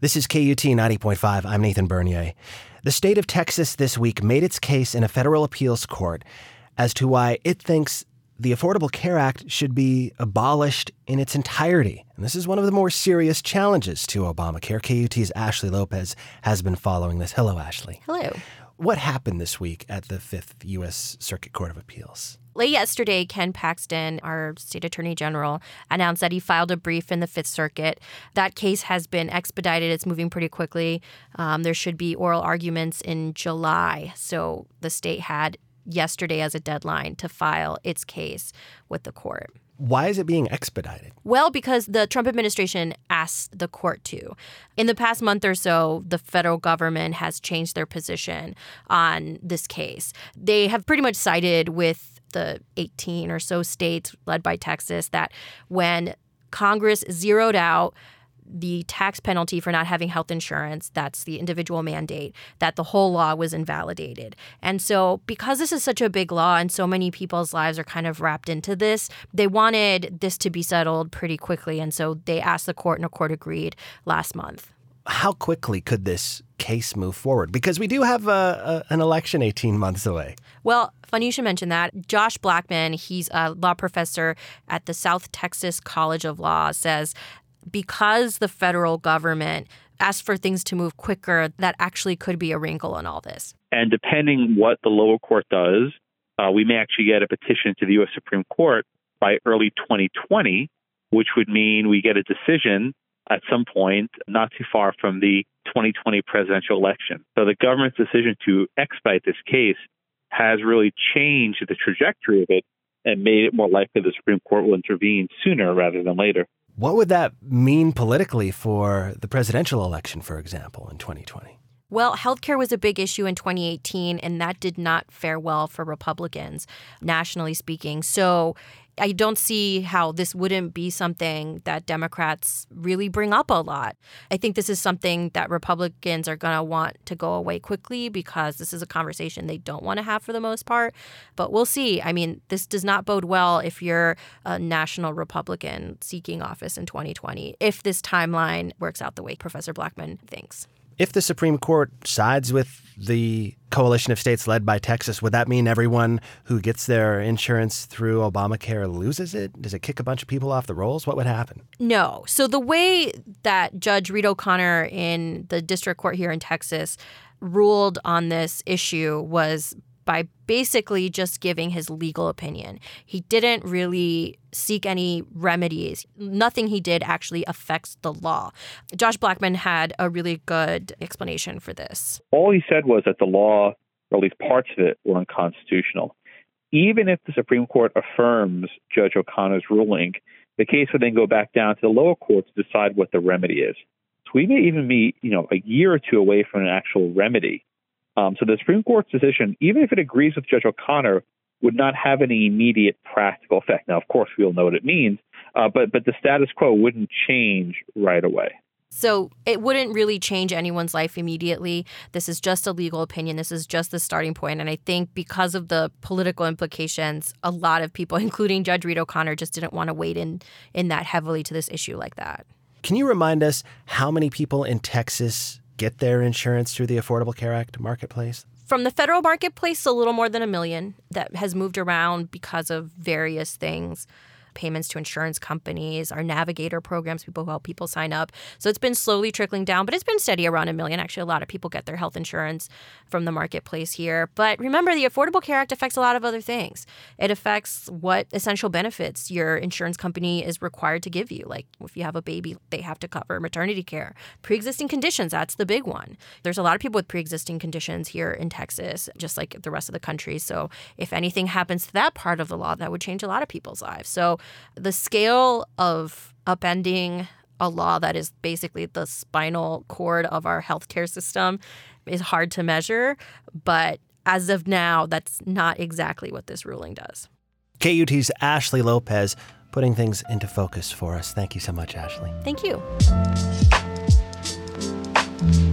This is KUT 90.5. I'm Nathan Bernier. The state of Texas this week made its case in a federal appeals court as to why it thinks the Affordable Care Act should be abolished in its entirety. And this is one of the more serious challenges to Obamacare. KUT's Ashley Lopez has been following this. Hello, Ashley. Hello. What happened this week at the Fifth U.S. Circuit Court of Appeals? Late yesterday, Ken Paxton, our state attorney general, announced that he filed a brief in the Fifth Circuit. That case has been expedited. It's moving pretty quickly. There should be oral arguments in July. So the state had yesterday as a deadline to file its case with the court. Why is it being expedited? Well, because the Trump administration asked the court to. In the past month or so, the federal government has changed their position on this case. They have pretty much sided with the 18 or so states led by Texas that when Congress zeroed out the tax penalty for not having health insurance, that's the individual mandate, that the whole law was invalidated. And so because this is such a big law and so many people's lives are kind of wrapped into this, they wanted this to be settled pretty quickly. And so they asked the court and the court agreed last month. How quickly could this case move forward? Because we do have an election 18 months away. Well, funny you should mention that. Josh Blackman, he's a law professor at the South Texas College of Law, says because the federal government asked for things to move quicker, that actually could be a wrinkle in all this. And depending what the lower court does, we may actually get a petition to the U.S. Supreme Court by early 2020, which would mean we get a decision at some point not too far from the 2020 presidential election. So the government's decision to expedite this case has really changed the trajectory of it and made it more likely the Supreme Court will intervene sooner rather than later. What would that mean politically for the presidential election, for example, in 2020? Well, healthcare was a big issue in 2018, and that did not fare well for Republicans, nationally speaking. So I don't see how this wouldn't be something that Democrats really bring up a lot. I think this is something that Republicans are going to want to go away quickly because this is a conversation they don't want to have for the most part. But we'll see. I mean, this does not bode well if you're a national Republican seeking office in 2020, if this timeline works out the way Professor Blackman thinks. If the Supreme Court sides with the coalition of states led by Texas, would that mean everyone who gets their insurance through Obamacare loses it? Does it kick a bunch of people off the rolls? What would happen? No. So the way that Judge Reed O'Connor in the district court here in Texas ruled on this issue was by basically just giving his legal opinion. He didn't really seek any remedies. Nothing he did actually affects the law. Josh Blackman had a really good explanation for this. All he said was that the law, or at least parts of it, were unconstitutional. Even if the Supreme Court affirms Judge O'Connor's ruling, the case would then go back down to the lower court to decide what the remedy is. So we may even be, a year or two away from an actual remedy. So the Supreme Court's decision, even if it agrees with Judge O'Connor, would not have any immediate practical effect. Now, of course, we all know what it means, but the status quo wouldn't change right away. So it wouldn't really change anyone's life immediately. This is just a legal opinion. This is just the starting point. And I think because of the political implications, a lot of people, including Judge Reed O'Connor, just didn't want to wade in that heavily to this issue like that. Can you remind us how many people in Texas get their insurance through the Affordable Care Act marketplace? From the federal marketplace, a little more than 1 million that has moved around because of various things. Payments to insurance companies, our Navigator programs, people who help people sign up. So it's been slowly trickling down, but it's been steady around 1 million. Actually, a lot of people get their health insurance from the marketplace here. But remember, the Affordable Care Act affects a lot of other things. It affects what essential benefits your insurance company is required to give you. Like if you have a baby, they have to cover maternity care. Pre-existing conditions, that's the big one. There's a lot of people with pre-existing conditions here in Texas, just like the rest of the country. So if anything happens to that part of the law, that would change a lot of people's lives. So the scale of upending a law that is basically the spinal cord of our healthcare system is hard to measure. But as of now, that's not exactly what this ruling does. KUT's Ashley Lopez putting things into focus for us. Thank you so much, Ashley. Thank you.